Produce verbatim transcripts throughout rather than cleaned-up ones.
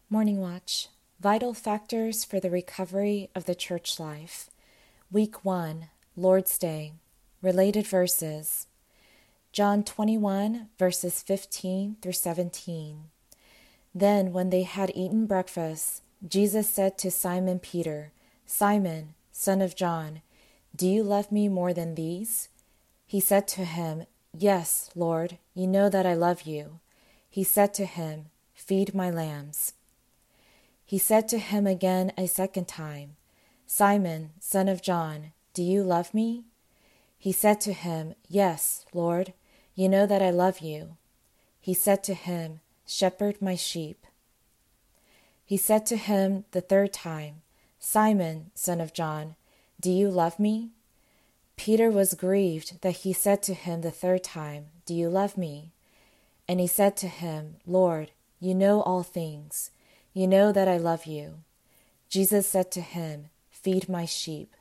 Morning Watch, Vital Factors for the Recovery of the Church Life. Week one, Lord's Day. Related verses. John twenty-one, verses fifteen through seventeen. Then when they had eaten breakfast, Jesus said to Simon Peter, "Simon, son of John, do you love me more than these?" He said to him, "Yes, Lord, you know that I love you." He said to him, "Feed my lambs." He said to him again a second time, "Simon, son of John, do you love me?" He said to him, "Yes, Lord, you know that I love you." He said to him, "Shepherd my sheep." He said to him the third time, "Simon, son of John, do you love me?" Peter was grieved that he said to him the third time, "Do you love me?" And he said to him, "Lord, you know all things. You know that I love you." Jesus said to him, "Feed my sheep."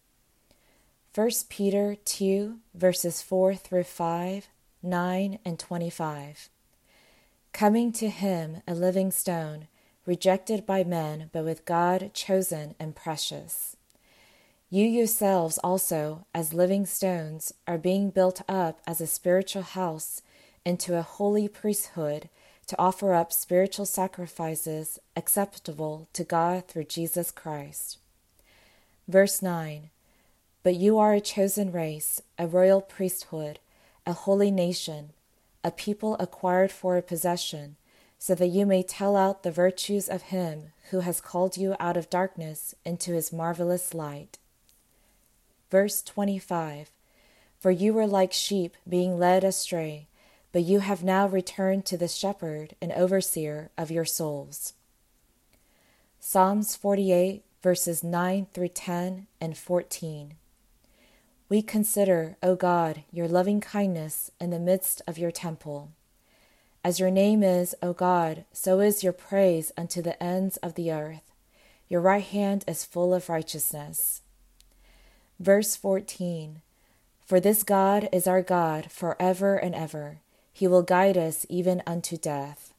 First Peter two, verses four through five, nine, and twenty-five. Coming to him, a living stone, rejected by men, but with God chosen and precious. You yourselves also, as living stones, are being built up as a spiritual house into a holy priesthood, to offer up spiritual sacrifices acceptable to God through Jesus Christ. Verse nine. But you are a chosen race, a royal priesthood, a holy nation, a people acquired for a possession, so that you may tell out the virtues of him who has called you out of darkness into his marvelous light. Verse twenty-five. For you were like sheep being led astray, but you have now returned to the shepherd and overseer of your souls. Psalms forty-eight, verses nine through ten and fourteen. We consider, O God, your loving kindness in the midst of your temple. As your name is, O God, so is your praise unto the ends of the earth. Your right hand is full of righteousness. Verse fourteen. For this God is our God forever and ever. He will guide us even unto death.